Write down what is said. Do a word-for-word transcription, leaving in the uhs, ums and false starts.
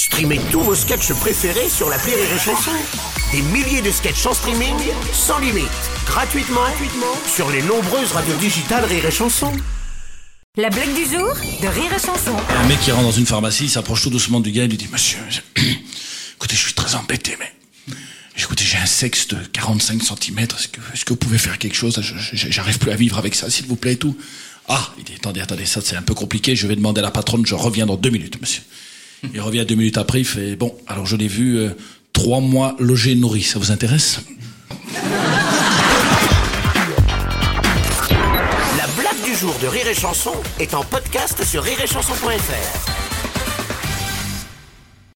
Streamez tous vos sketchs préférés sur l'appli Rire et Chanson. Des milliers de sketchs en streaming, sans limite, gratuitement, gratuitement sur les nombreuses radios digitales Rire et Chanson. La blague du jour de Rire et Chanson. Un mec qui rentre dans une pharmacie, il s'approche tout doucement du gars et lui dit « Monsieur, écoutez, je suis très embêté, mais... Écoutez, j'ai un sexe de quarante-cinq centimètres, est-ce que, est-ce que vous pouvez faire quelque chose? je, je, J'arrive plus à vivre avec ça, s'il vous plaît, et tout. » Ah, il dit « Attendez, attendez, ça c'est un peu compliqué, je vais demander à la patronne, je reviens dans deux minutes, monsieur. » Il revient deux minutes après, il fait « Bon, alors je l'ai vu, euh, trois mois logé nourri, ça vous intéresse ?» La blague du jour de Rire et Chanson est en podcast sur rire et chanson point f r.